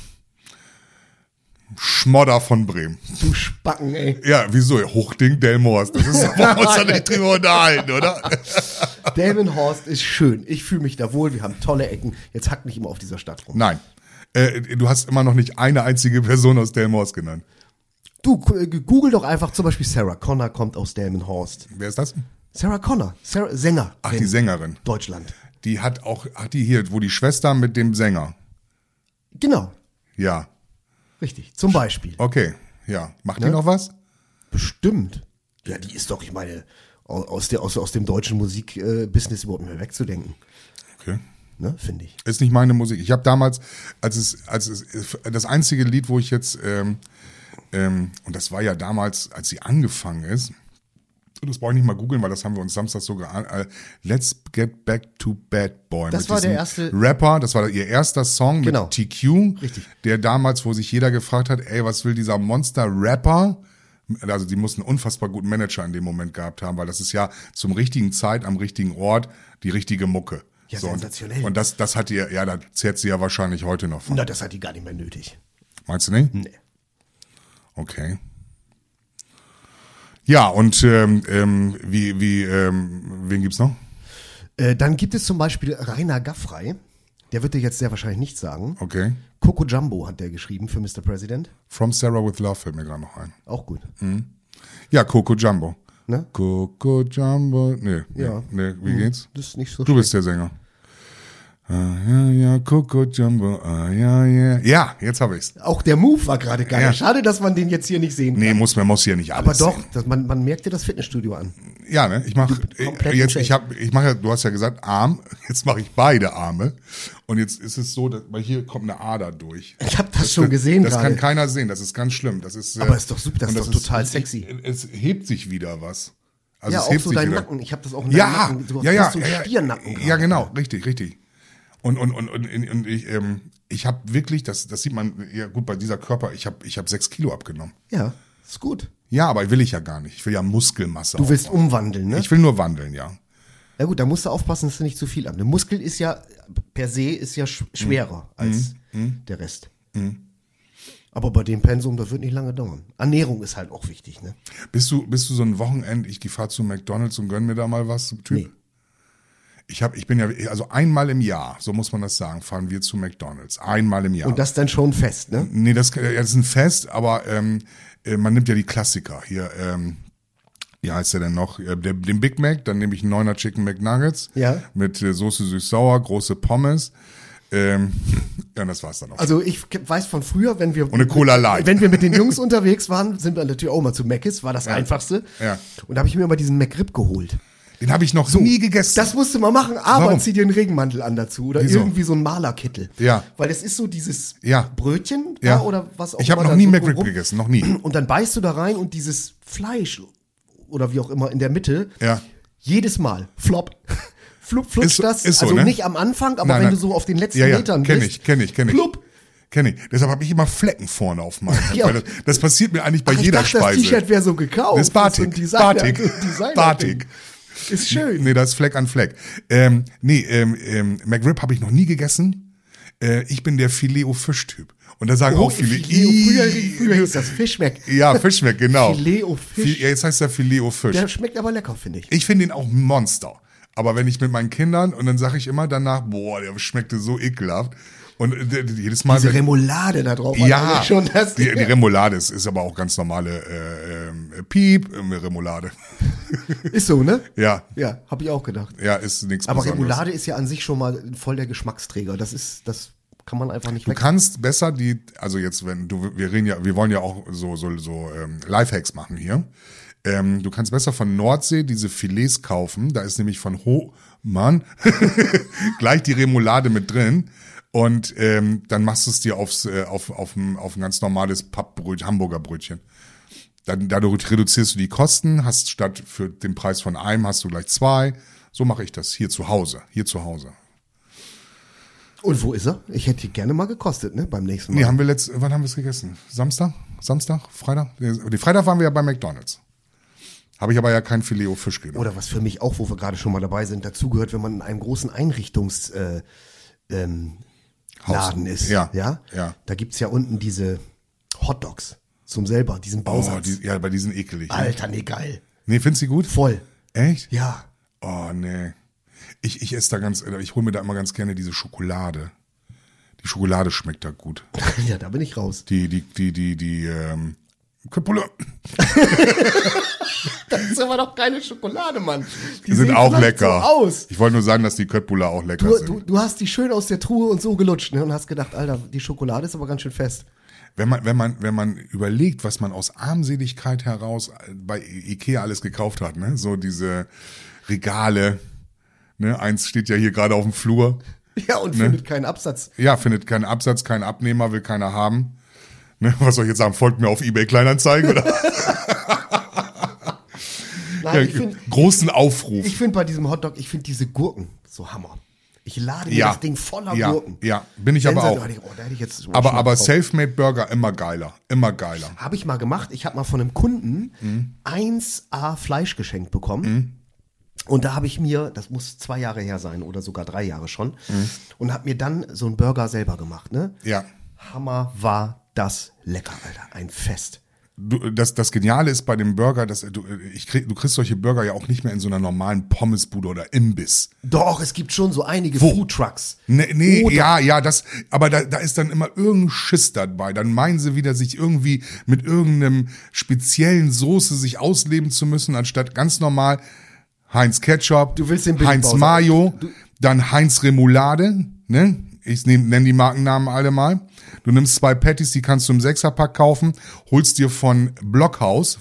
Schmodder von Bremen. Du Spacken, ey. Ja, wieso? Hochding, Delmenhorst. Das ist, wollen wir uns da nicht drüber unterhalten, oder? Delmenhorst ist schön. Ich fühle mich da wohl. Wir haben tolle Ecken. Jetzt hack nicht immer auf dieser Stadt rum. Nein. Du hast immer noch nicht eine einzige Person aus Delmenhorst genannt. Du, google doch einfach zum Beispiel Sarah Connor kommt aus Delmenhorst. Wer ist das? Sarah Connor, Sänger. Ach, die Sängerin. Deutschland. Die hat die hier, wo die Schwester mit dem Sänger. Genau, Ja, richtig. Zum Beispiel. okay, ja. Macht die Ne? noch was? Bestimmt. Ja, die ist doch, ich meine, aus dem deutschen Musikbusiness überhaupt nicht mehr wegzudenken. Okay. Ne, finde ich. Ist nicht meine Musik. Ich habe damals, als das einzige Lied, wo ich jetzt, und das war ja damals, als sie angefangen ist, das brauche ich nicht mal googeln, weil das haben wir uns Samstag sogar Let's Get Back to Bad Boy. Das mit war der diesem erste Rapper, das war ihr erster Song Genau. mit TQ. Richtig. Der damals, wo sich jeder gefragt hat, ey, was will dieser Monster-Rapper? Also die mussten einen unfassbar guten Manager in dem Moment gehabt haben, weil das ist ja zum richtigen Zeit, am richtigen Ort, die richtige Mucke. Ja, so, sensationell. Und das hat ihr, ja, da zehrt sie ja wahrscheinlich heute noch von. Na, das hat die gar nicht mehr nötig. Meinst du nicht? Nee. Okay. Ja, und wen gibt's noch? Dann gibt es zum Beispiel Rainer Gaffrey. Der wird dir jetzt sehr wahrscheinlich nichts sagen. Okay. Coco Jumbo hat der geschrieben für Mr. President. From Sarah with Love fällt mir gerade noch ein. Auch gut. Ja, Coco Jumbo. Ne? Coco Jumbo. Nee, Ja. wie geht's? Das ist nicht so Du bist der Sänger. Ah, ja, ja, Coco Jumbo, ah, ja, ja. Ja, jetzt habe ich's. Auch der Move war gerade geil. Ja. Schade, dass man den jetzt hier nicht sehen kann. Nee, man muss hier nicht alles Aber doch, sehen. man merkt dir das Fitnessstudio an. Ja, ne, ich mache komplett jetzt, im ich mache ja, du hast ja gesagt Arm, jetzt mache ich beide Arme und jetzt ist es so, weil hier kommt eine Ader durch. Ich habe das schon gesehen Das gerade. kann keiner sehen, das ist ganz schlimm. Das ist, Aber ist doch super, das und ist doch total sexy. Es hebt sich wieder was. Also Ja, es auch hebt so sich dein wieder. Nacken. Ich habe das auch in Ja, deinem Nacken. Du hast ja, so einen Stiernacken. ja, gerade. genau, richtig. Und ich habe wirklich, das sieht man, ja gut, bei dieser Körper, ich hab 6 Kilo abgenommen. Ja, ist gut. Ja, aber will ich ja gar nicht. Ich will ja Muskelmasse Du willst aufbauen. umwandeln, ne? Ich will nur wandeln, ja. Ja gut, da musst du aufpassen, dass du nicht zu viel abnimmst. Muskel ist ja, per se, ist ja schwerer als der Rest. Aber bei dem Pensum, das wird nicht lange dauern. Ernährung ist halt auch wichtig, ne? Bist du so ein Wochenend, ich fahre zu McDonald's und gönn mir da mal was, Typ? Nee. Ich bin ja, also einmal im Jahr, so muss man das sagen, fahren wir zu McDonald's. Einmal im Jahr. Und das dann schon fest, ne? Nee, das ist ein Fest, aber man nimmt ja die Klassiker. Hier, wie heißt der denn noch? Den Big Mac, dann nehme ich einen 9er Chicken McNuggets Ja. mit Soße süß-sauer, große Pommes. Ja, das war's dann auch. Also ich weiß von früher, wenn wir Und eine Cola Light. wenn wir mit den Jungs unterwegs waren, sind wir natürlich auch mal zu Mc's, war das Einfachste. Ja. Und da habe ich mir immer diesen McRib geholt. Den habe ich noch nie gegessen. Das musst du mal machen, aber Warum? zieh dir einen Regenmantel an dazu oder Wieso? irgendwie so einen Malerkittel. Ja. Weil es ist so dieses Ja. Brötchen Ja. oder was auch Ich habe immer noch da nie so McRib rum- gegessen, noch nie. Und dann beißt du da rein und dieses Fleisch oder wie auch immer in der Mitte, Ja. jedes Mal, flop, flutscht das. ist so, also ne? nicht am Anfang, aber Nein, wenn nein. du so auf den letzten Ja, Metern kenn bist. ich. Plupp. Kenn ich. Deshalb habe ich immer Flecken vorne auf meinem. Ja. Weil das passiert mir eigentlich bei Ach, ich jeder dachte, Speise. das T-Shirt wäre so gekauft. Das ist Batik. Das ist ein Batik. Designer- Batik. Ist schön. Nee, das ist Fleck an Fleck. McRib habe ich noch nie gegessen. Ich bin der Filet-O-Fisch-Typ. Und da sagen auch viele, Früher hieß das Fischmeck. Ja, Fischmeck, genau. Filet-O-Fisch. Ja, jetzt heißt der Filet-O-Fisch. Der schmeckt aber lecker, finde ich. Ich finde ihn auch ein Monster. Aber wenn ich mit meinen Kindern, und dann sage ich immer danach, boah, der schmeckte so ekelhaft. Und jedes Mal. Diese Remoulade da drauf. Ja, also schon das. die Remoulade ist aber auch ganz normale Remoulade. Ist so, ne? Ja, Ja, habe ich auch gedacht. ja, ist nichts Aber Besonderes. Remoulade ist ja an sich schon mal voll der Geschmacksträger. Das kann man einfach nicht Du weg. kannst besser also jetzt, wir wollen ja auch so Lifehacks machen hier. Du kannst besser von Nordsee diese Filets kaufen. Da ist nämlich von Hohmann gleich die Remoulade mit drin. Und dann machst du es dir auf ein ganz normales Pappbrötchen, Hamburger Brötchen. Dadurch reduzierst du die Kosten, hast statt für den Preis von einem hast du gleich 2. So mache ich das hier zu Hause. Und wo ist er? Ich hätte die gerne mal gekostet, ne? Beim nächsten Mal. Nee, wann haben wir es gegessen? Samstag? Freitag? Die Freitag waren wir ja bei McDonald's. Habe ich aber ja kein Filet-O-Fisch genommen. Oder was für mich auch, wo wir gerade schon mal dabei sind, dazugehört, wenn man in einem großen Laden ist. Ja. Ja? Ja. Da gibt's ja unten diese Hotdogs zum selber, diesen Bausatz. Bei diesen ekelig. Alter, nee, geil. Nee, findest du die gut? Voll. Echt? Ja. Oh, nee. Ich esse da ich hole mir da immer ganz gerne diese Schokolade. Die Schokolade schmeckt da gut. Ja, da bin ich raus. Die Köttbullar. Das ist aber doch keine Schokolade, Mann. Die sind auch lecker. So aus. Ich wollte nur sagen, dass die Köttbullar auch lecker sind. Du hast die schön aus der Truhe und so gelutscht, ne? Und hast gedacht, Alter, die Schokolade ist aber ganz schön fest. Wenn man überlegt, was man aus Armseligkeit heraus bei Ikea alles gekauft hat, ne? So diese Regale, ne? Eins steht ja hier gerade auf dem Flur. Ja, und findet keinen Absatz. Ja, findet keinen Absatz, keinen Abnehmer, will keiner haben. Ne? Was soll ich jetzt sagen? Folgt mir auf eBay Kleinanzeigen, oder? Nein, Ja, großen Aufruf. Ich finde bei diesem Hotdog, ich finde diese Gurken so Hammer. Ich lade mir das Ding voller Gurken. Ja, bin ich aber auch. Da hätte ich jetzt Aber Selfmade Burger immer geiler, immer geiler. Habe ich mal gemacht. Ich habe mal von einem Kunden 1A Fleisch geschenkt bekommen. Und da habe ich mir, das muss 2 Jahre her sein oder sogar 3 Jahre schon, und habe mir dann so einen Burger selber gemacht. Ne? Ja. Hammer war das lecker, Alter. Ein Fest. Das Geniale ist bei dem Burger, du kriegst solche Burger ja auch nicht mehr in so einer normalen Pommesbude oder Imbiss. Doch, es gibt schon so einige Foodtrucks. Nee, aber da ist dann immer irgendein Schiss dabei. Dann meinen sie wieder, sich irgendwie mit irgendeinem speziellen Soße sich ausleben zu müssen, anstatt ganz normal Heinz Ketchup, Du willst den Heinz Billigbauer. Mayo, dann Heinz Remoulade, ne? Ich nenne die Markennamen alle mal. Du nimmst 2 Patties, die kannst du im 6er-Pack kaufen, holst dir vom Blockhaus,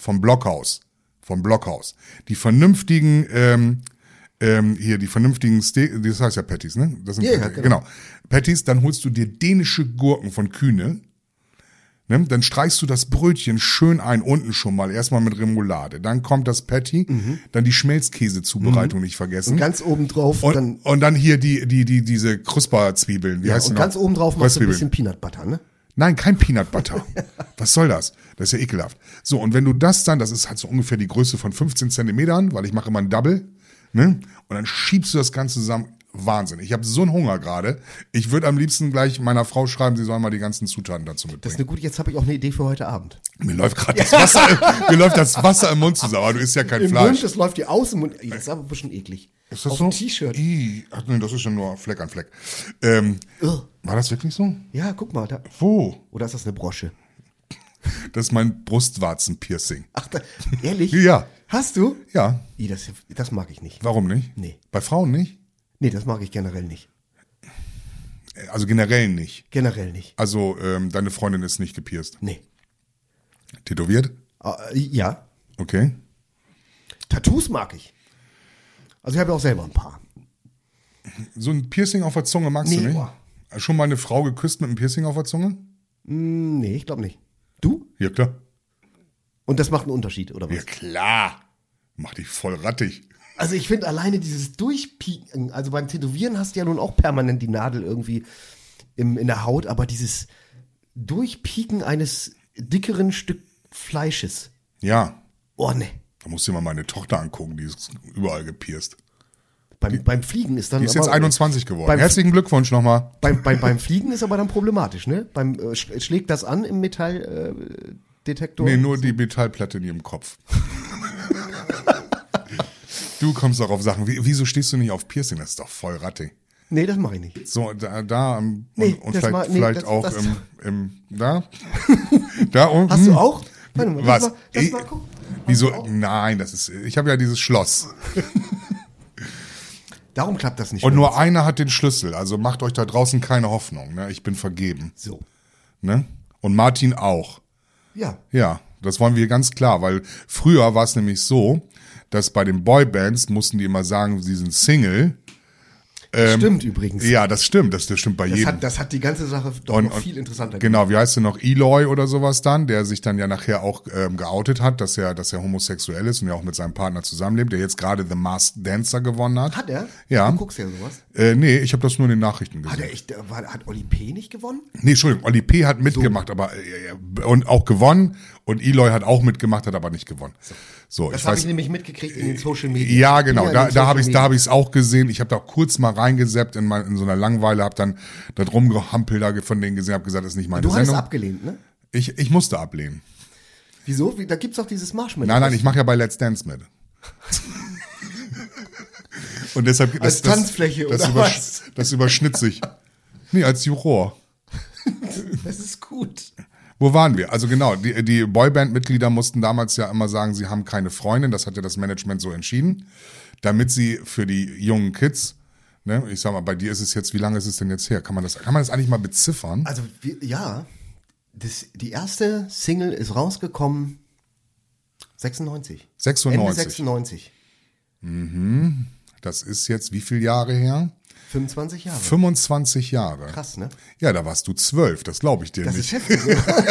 die vernünftigen, die vernünftigen Steak, das heißt ja Patties, ne? Das sind Ja, genau. Patties, dann holst du dir dänische Gurken von Kühne. Ne? Dann streichst du das Brötchen schön ein, unten schon mal, erstmal mit Remoulade. Dann kommt das Patty, dann die Schmelzkäse-Zubereitung nicht vergessen. Und ganz oben drauf Und dann hier diese Krusperzwiebeln. Wie heißt die und noch? ganz oben drauf machst du ein Krusperzwiebeln. bisschen Peanut Butter, ne? Nein, kein Peanut Butter. Was soll das? Das ist ja ekelhaft. So, und wenn du das ist halt so ungefähr die Größe von 15 Zentimetern, weil ich mache immer ein Double, ne? Und dann schiebst du das Ganze zusammen. Wahnsinn. Ich habe so einen Hunger gerade. Ich würde am liebsten gleich meiner Frau schreiben, sie soll mal die ganzen Zutaten dazu Das ist mitbringen. eine gute, jetzt habe ich auch eine Idee für heute Abend. Mir läuft gerade das Wasser im Mund zusammen, aber du isst ja kein Im Fleisch. Mund, das läuft dir aus im Mund. Das ist aber ein bisschen eklig. Ist das Auf so? dem T-Shirt. Ach nee, das ist ja nur Fleck an Fleck. War das wirklich so? Ja, guck mal. Da. Wo? Oder ist das eine Brosche? Das ist mein Brustwarzen-Piercing. Ach, ehrlich? Ja. Hast du? Ja. Das mag ich nicht. Warum nicht? Nee. Bei Frauen nicht? Nee, das mag ich generell nicht. Also generell nicht. Generell nicht. Also deine Freundin ist nicht gepierst. Nee. Tätowiert? Ja. Okay. Tattoos mag ich. Also ich habe ja auch selber ein paar. So ein Piercing auf der Zunge magst du Nee, nicht? boah. Schon mal eine Frau geküsst mit einem Piercing auf der Zunge? Nee, ich glaube nicht. Du? Ja, klar. Und das macht einen Unterschied, oder was? Ja, klar. Mach dich voll rattig. Also ich finde alleine dieses Durchpieken, also beim Tätowieren hast du ja nun auch permanent die Nadel irgendwie in der Haut, aber dieses Durchpieken eines dickeren Stück Fleisches. Ja. Oh ne. Da musst du dir mal meine Tochter angucken, die ist überall gepierst. Beim Fliegen ist dann. Die ist jetzt 21 geworden. beim- Herzlichen Glückwunsch nochmal. Beim Fliegen ist aber dann problematisch, ne? Schlägt das an im Metalldetektor? Nee, nur die Metallplatte in ihrem Kopf. Du kommst doch auf Sachen. Wieso stehst du nicht auf Piercing? Das ist doch voll rattig. Nee, das mache ich nicht. So, da und Nee, das vielleicht das- auch das- da? Da unten. Hast du auch? Warte mal, Was? lass mal gucken. Wieso? Hast du auch? Nein, ich habe ja dieses Schloss. Darum klappt das nicht. Und mehr. nur einer hat den Schlüssel. Also macht euch da draußen keine Hoffnung. Ne? Ich bin vergeben. So. Ne? Und Martin auch. Ja. Ja, das wollen wir ganz klar, weil früher war es nämlich so, dass bei den Boybands mussten die immer sagen, sie sind Single. Stimmt übrigens. Ja, das stimmt bei jedem. Das hat die ganze Sache doch noch viel interessanter Genau, wie heißt der noch? Eloy oder sowas dann, der sich dann ja nachher auch geoutet hat, dass er homosexuell ist und ja auch mit seinem Partner zusammenlebt, der jetzt gerade The Masked Dancer gewonnen hat. Hat er? Ja. Du guckst ja sowas. Nee, ich habe das nur in den Nachrichten Hat gesehen. er echt, hat Oli P. nicht gewonnen? Nee, Entschuldigung, Oli P. hat mitgemacht, aber und auch gewonnen und Eloy hat auch mitgemacht, hat aber nicht gewonnen. So, Das habe ich nämlich mitgekriegt in den Social Media. Ja, genau, in den da habe Social ich es auch gesehen. Ich habe da kurz mal reingeseppt in so einer Langeweile, habe dann da drum gehampelt da von denen gesehen, habe gesagt, das ist nicht meine Du hattest Sendung. abgelehnt, ne? Ich musste ablehnen. Wieso? Da gibt's doch dieses Marshmallow. Nein, ich mache ja bei Let's Dance mit. Und deshalb Als Tanzfläche oder was? Das überschnitt sich. Nee, als Juror. Wo waren wir? Also genau, die Boyband-Mitglieder mussten damals ja immer sagen, sie haben keine Freundin. Das hat ja das Management so entschieden, damit sie für die jungen Kids, ne, ich sag mal, bei dir ist es jetzt, wie lange ist es denn jetzt her? Kann man das eigentlich mal beziffern? Also die erste Single ist rausgekommen 96. 96. Ende 96. Das ist jetzt wie viele Jahre her? 25 Jahre. 25 Jahre. Krass, ne? Ja, da warst du 12, das glaube ich dir Das nicht. ist heftig.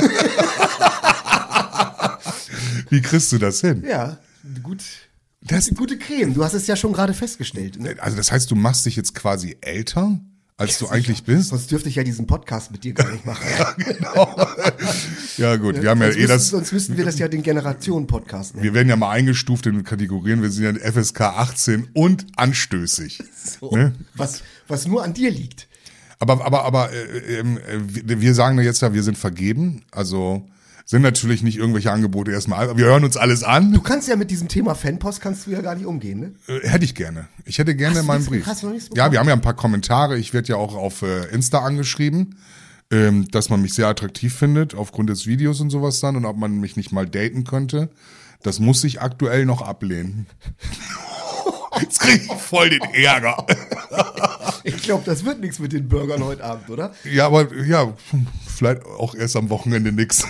Wie kriegst du das hin? Ja, gute Creme. Du hast es ja schon gerade festgestellt. Ne? Also das heißt, du machst dich jetzt quasi älter, als du eigentlich bist? Sonst dürfte ich ja diesen Podcast mit dir gar nicht machen. Ja, genau. Ja gut, wir haben ja Sonst müssten wir das ja den Generationen-Podcast nennen. Wir werden ja mal eingestuft in Kategorien. Wir sind ja FSK 18 und anstößig. So, Ne? was nur an dir liegt. Aber wir sagen ja jetzt ja, wir sind vergeben. Also sind natürlich nicht irgendwelche Angebote erstmal. Wir hören uns alles an. Du kannst ja mit diesem Thema Fanpost kannst du ja gar nicht umgehen, ne? Hätte ich gerne. Ich hätte gerne meinen Brief. Hast du noch nichts bekommen? Ja, wir haben ja ein paar Kommentare. Ich werde ja auch auf Insta angeschrieben, dass man mich sehr attraktiv findet aufgrund des Videos und sowas dann und ob man mich nicht mal daten könnte. Das muss ich aktuell noch ablehnen. Jetzt kriege ich voll den Ärger. Ich glaube, das wird nichts mit den Burgern heute Abend, oder? Ja, aber ja, vielleicht auch erst am Wochenende nix.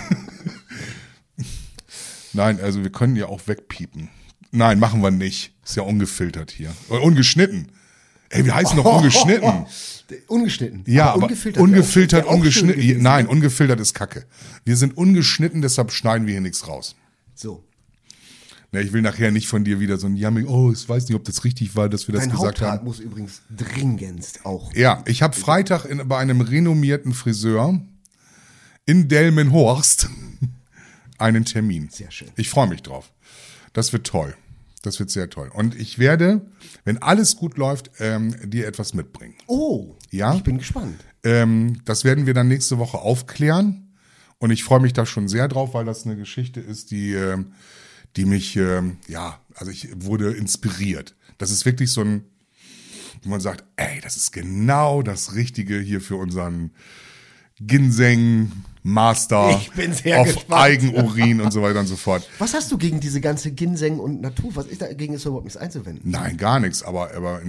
Nein, also wir können ja auch wegpiepen. Nein, machen wir nicht. Ist ja ungefiltert hier. Ungeschnitten. Ey, wir heißen doch ungeschnitten. Ungeschnitten. Ja, aber ungefiltert, ungeschnitten. Nein, ne? ungefiltert ist Kacke. Wir sind ungeschnitten, deshalb schneiden wir hier nichts raus. So. Ne, ich will nachher nicht von dir wieder so ein Jamming, ich weiß nicht, ob das richtig war, dass wir das Dein gesagt Haupthaar haben. muss übrigens dringendst auch. Ja, ich habe Freitag bei einem renommierten Friseur in Delmenhorst einen Termin. Sehr schön. Ich freue mich drauf. Das wird toll. Das wird sehr toll. Und ich werde, wenn alles gut läuft, dir etwas mitbringen. Oh, Ja? ich bin gespannt. Das werden wir dann nächste Woche aufklären. Und ich freue mich da schon sehr drauf, weil das eine Geschichte ist, die mich, also ich wurde inspiriert. Das ist wirklich so ein, wo man sagt, ey, das ist genau das Richtige hier für unseren Ginseng Master Ich bin sehr auf gespannt. Eigenurin und so weiter und so fort. Was hast du gegen diese ganze Ginseng und Natur? Was ist dagegen ist überhaupt nichts einzuwenden? Nein, gar nichts. Aber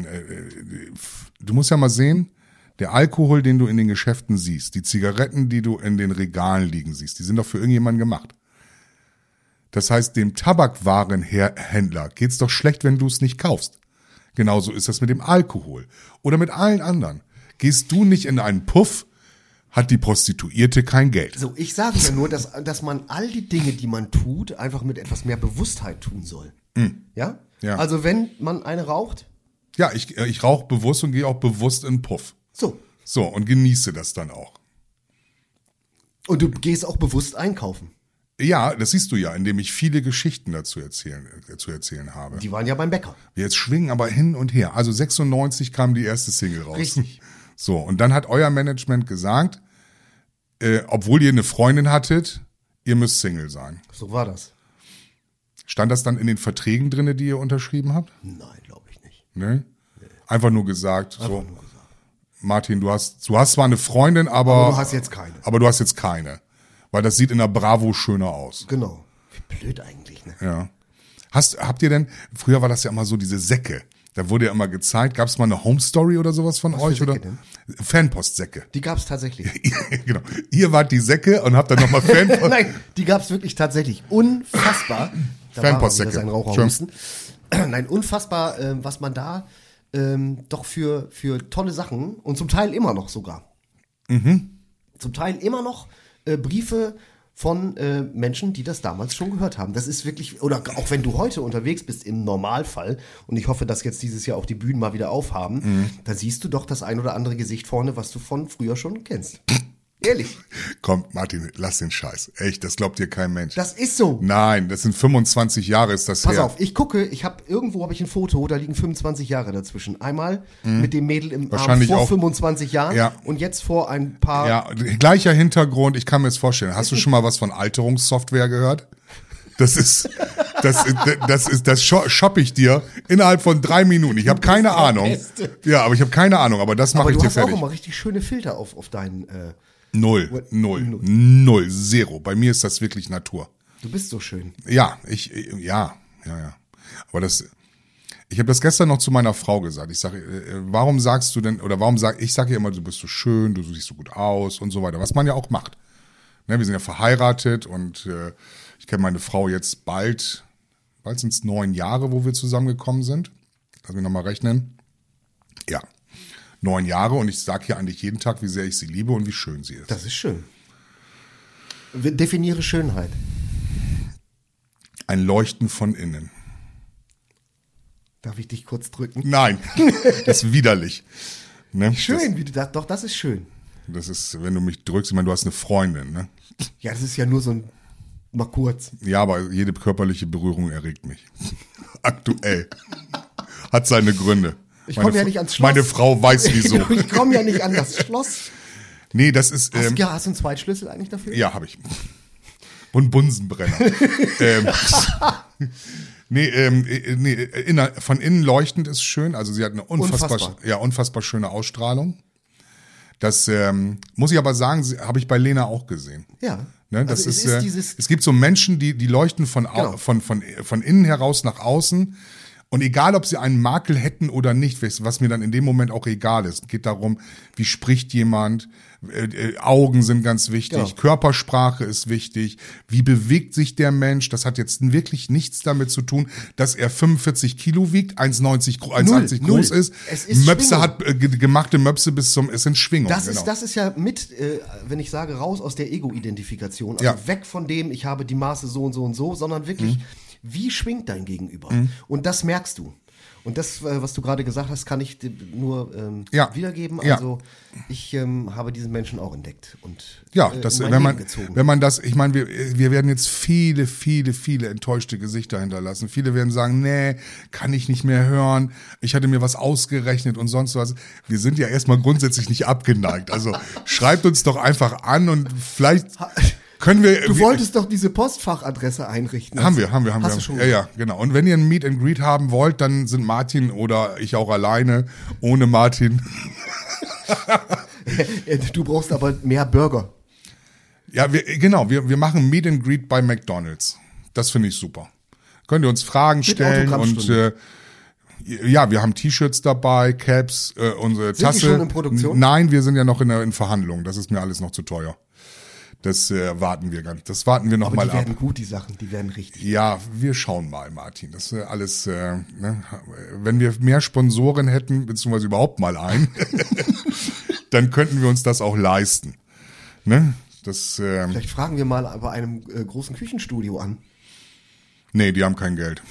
du musst ja mal sehen, der Alkohol, den du in den Geschäften siehst, die Zigaretten, die du in den Regalen liegen siehst, die sind doch für irgendjemanden gemacht. Das heißt, dem Tabakwarenhändler geht's doch schlecht, wenn du es nicht kaufst. Genauso ist das mit dem Alkohol oder mit allen anderen. Gehst du nicht in einen Puff, hat die Prostituierte kein Geld. So, ich sage ja nur, dass man all die Dinge, die man tut, einfach mit etwas mehr Bewusstheit tun soll. Ja? Ja. Also wenn man eine raucht, Ja, ich rauche bewusst und gehe auch bewusst in den Puff. so. So, und genieße das dann auch. Und du gehst auch bewusst einkaufen. Ja, das siehst du ja, indem ich viele Geschichten dazu erzählen habe. Die waren ja beim Bäcker. Wir jetzt schwingen aber hin und her. Also 96 kam die erste Single raus. Richtig. So, und dann hat euer Management gesagt, obwohl ihr eine Freundin hattet, ihr müsst Single sein. So war das. Stand das dann in den Verträgen drinne, die ihr unterschrieben habt? Nein, glaube ich nicht. Ne? Einfach nur gesagt, so, Martin, du hast zwar eine Freundin, aber du hast jetzt keine. Aber du hast jetzt keine. Weil das sieht in der Bravo schöner aus. Genau. Wie blöd eigentlich, ne? Ja. Habt ihr denn, früher war das ja immer so diese Säcke. Da wurde ja immer gezeigt, gab es mal eine Home Story oder sowas von euch? für Oder Säcke Fanpost-Säcke. Die gab's tatsächlich. Genau. Ihr wart die Säcke und habt dann nochmal Fanpost. Nein, die gab's wirklich tatsächlich. Unfassbar. Da war Fanpostsäcke. wieder sein Raucherhusten. Nein, unfassbar, was man da doch für tolle Sachen und zum Teil immer noch sogar. Zum Teil immer noch Briefe von Menschen, die das damals schon gehört haben. Das ist wirklich, oder auch wenn du heute unterwegs bist im Normalfall, und ich hoffe, dass jetzt dieses Jahr auch die Bühnen mal wieder aufhaben, da siehst du doch das ein oder andere Gesicht vorne, was du von früher schon kennst. Ehrlich. Komm, Martin, lass den Scheiß. Echt, das glaubt dir kein Mensch. Das ist so. Nein, das sind 25 Jahre ist das Pass her. auf, irgendwo habe ich ein Foto, da liegen 25 Jahre dazwischen. Einmal mit dem Mädel im Arm Wahrscheinlich vor auch. 25 Jahren Ja. und jetzt vor ein paar. Ja, gleicher Hintergrund, ich kann mir das vorstellen. Hast du schon mal was von Alterungssoftware gehört? Das shoppe ich dir innerhalb von 3 Minuten. Ich habe keine Ahnung. Beste. Ja, aber ich habe keine Ahnung, aber das mache Aber ich du dir hast auch fertig. immer richtig schöne Filter auf deinen Null, zero. Bei mir ist das wirklich Natur. Du bist so schön. Ja. Aber ich habe das gestern noch zu meiner Frau gesagt. Ich sage, warum sagst du denn, oder ich sage ja immer, du bist so schön, du siehst so gut aus und so weiter, was man ja auch macht. Ne, wir sind ja verheiratet und ich kenne meine Frau jetzt bald sind es 9 Jahre, wo wir zusammengekommen sind. Lass mich nochmal rechnen. Ja, 9 Jahre und ich sage hier eigentlich jeden Tag, wie sehr ich sie liebe und wie schön sie ist. Das ist schön. Definiere Schönheit. Ein Leuchten von innen. Darf ich dich kurz drücken? Nein, das ist widerlich. Ne? Schön, wie du das, doch, das ist schön. Das ist, wenn du mich drückst, ich meine, du hast eine Freundin, ne? Ja, das ist ja nur so ein, mal kurz. Ja, aber jede körperliche Berührung erregt mich. Aktuell. Hat seine Gründe. Ich komme ja nicht ans Schloss. Meine Frau weiß wieso. Ich komme ja nicht an das Schloss. Nee, das ist... Hast du einen Zweitschlüssel eigentlich dafür? Ja, habe ich. Und Bunsenbrenner. Von innen leuchtend ist schön. Also sie hat eine unfassbar schöne Ausstrahlung. Das muss ich aber sagen, habe ich bei Lena auch gesehen. Ja. Ne, das also es gibt so Menschen, die leuchten von innen heraus nach außen. Und egal, ob sie einen Makel hätten oder nicht, was mir dann in dem Moment auch egal ist. Es geht darum, wie spricht jemand, Augen sind ganz wichtig, genau. Körpersprache ist wichtig, wie bewegt sich der Mensch. Das hat jetzt wirklich nichts damit zu tun, dass er 45 Kilo wiegt, 1,80 groß ist. Es ist Möpse Schwingung. hat gemachte Möpse es sind Schwingungen. Das ist ja mit, wenn ich sage, raus aus der Ego-Identifikation, also weg von dem, ich habe die Maße so und so und so, sondern wirklich, wie schwingt dein Gegenüber? Und das merkst du. Und das, was du gerade gesagt hast, kann ich nur wiedergeben. Also ich habe diesen Menschen auch entdeckt und wenn man das, ich meine, wir werden jetzt viele enttäuschte Gesichter hinterlassen. Viele werden sagen, nee, kann ich nicht mehr hören. Ich hatte mir was ausgerechnet und sonst was. Wir sind ja erstmal grundsätzlich nicht abgeneigt. Also schreibt uns doch einfach an und vielleicht du wolltest doch diese Postfachadresse einrichten. Haben wir. Hast du schon gemacht? Ja, genau. Und wenn ihr ein Meet and Greet haben wollt, dann sind Martin oder ich auch alleine, ohne Martin. Du brauchst aber mehr Burger. Ja, wir machen Meet and Greet bei McDonald's. Das finde ich super. Könnt ihr uns Fragen stellen und wir haben T-Shirts dabei, Caps, unsere Tasse. Sind die schon in Produktion? Nein, wir sind ja noch in Verhandlungen. Das ist mir alles noch zu teuer. Das warten wir noch mal ab. Die werden gut, die Sachen, die werden richtig. Ja, wir schauen mal, Martin. Das ist alles, wenn wir mehr Sponsoren hätten, beziehungsweise überhaupt mal einen, dann könnten wir uns das auch leisten. Ne? Vielleicht fragen wir mal bei einem großen Küchenstudio an. Nee, die haben kein Geld.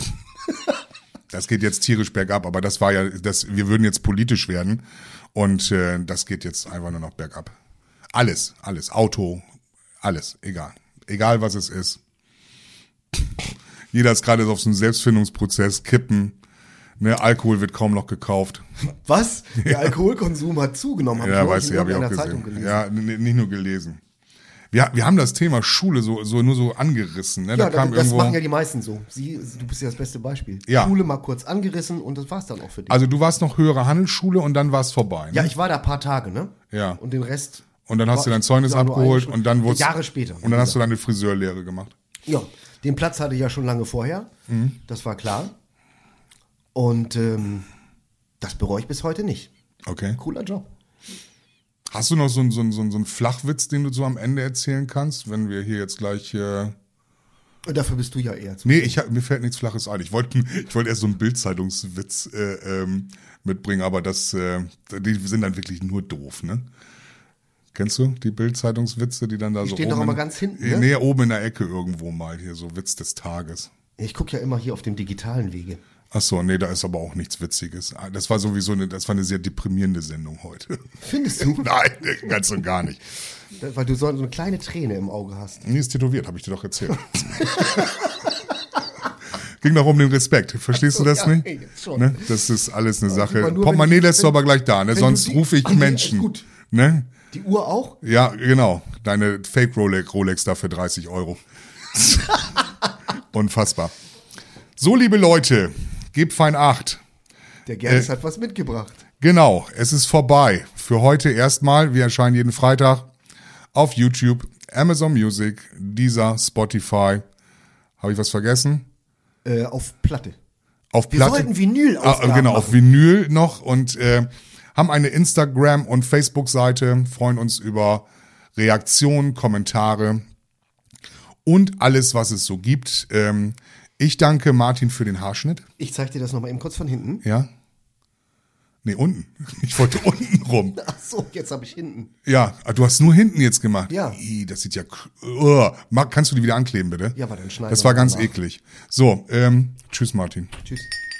Das geht jetzt tierisch bergab, aber wir würden jetzt politisch werden und das geht jetzt einfach nur noch bergab. Alles, Auto, alles, egal. Egal, was es ist. Jeder ist gerade auf so einem Selbstfindungsprozess, Kippen, ne, Alkohol wird kaum noch gekauft. Was? Der Alkoholkonsum hat zugenommen, habe ich auch gesehen. Ja, nicht nur gelesen. Wir haben das Thema Schule nur so angerissen. Ne? Ja, das machen ja die meisten so. Du bist ja das beste Beispiel. Ja. Schule mal kurz angerissen und das war's dann auch für dich. Also du warst noch höhere Handelsschule und dann war es vorbei. Ne? Ja, ich war da ein paar Tage, ne? Ja. Und den Rest... Und dann hast du dein Zeugnis abgeholt und dann wurdest Jahre später. Und dann hast du deine Friseurlehre gemacht. Ja, den Platz hatte ich ja schon lange vorher. Das war klar. Und das bereue ich bis heute nicht. Okay. Cooler Job. Hast du noch so einen Flachwitz, den du so am Ende erzählen kannst, wenn wir hier jetzt gleich... Dafür bist du ja eher zu. Nee, mir fällt nichts Flaches ein. Ich wollte erst so einen Bild-Zeitungswitz mitbringen, aber die sind dann wirklich nur doof, ne? Kennst du die Bild-Zeitungswitze, die dann da so stehen doch immer ganz hinten, ne? Nee, oben in der Ecke irgendwo mal hier, so Witz des Tages. Ich gucke ja immer hier auf dem digitalen Wege. Ach so, nee, da ist aber auch nichts Witziges. Das war sowieso eine sehr deprimierende Sendung heute. Findest du? Nein, ganz und gar nicht. Weil du so eine kleine Träne im Auge hast. Nee, ist tätowiert, habe ich dir doch erzählt. Ging doch um den Respekt. Verstehst du das nicht? Schon. Ne? Das ist alles eine Sache. Portemonnaie lässt du aber gleich da, ne? Sonst rufe ich Menschen. Gut. Ne? Die Uhr auch? Ja, genau. Deine Fake-Rolex dafür 30 €. Unfassbar. So, liebe Leute, gebt fein Acht. Der Gerdes hat was mitgebracht. Genau, es ist vorbei. Für heute erstmal. Wir erscheinen jeden Freitag. auf YouTube, Amazon Music, Deezer, Spotify. Habe ich was vergessen? Auf Platte. Auf Wir Platte. sollten Vinyl-Ausgaben Genau, machen. auf Vinyl noch und haben eine Instagram- und Facebook-Seite, freuen uns über Reaktionen, Kommentare und alles, was es so gibt. Ich danke Martin für den Haarschnitt. Ich zeig dir das nochmal eben kurz von hinten. Ja? Nee, unten. Ich wollte unten rum. Ach so, jetzt habe ich hinten. Ja, du hast nur hinten jetzt gemacht. Ja. Ih, das sieht ja... Kannst du die wieder ankleben, bitte? Ja, aber dann schneiden Das wir war ganz danach. eklig. So, tschüss Martin. Tschüss.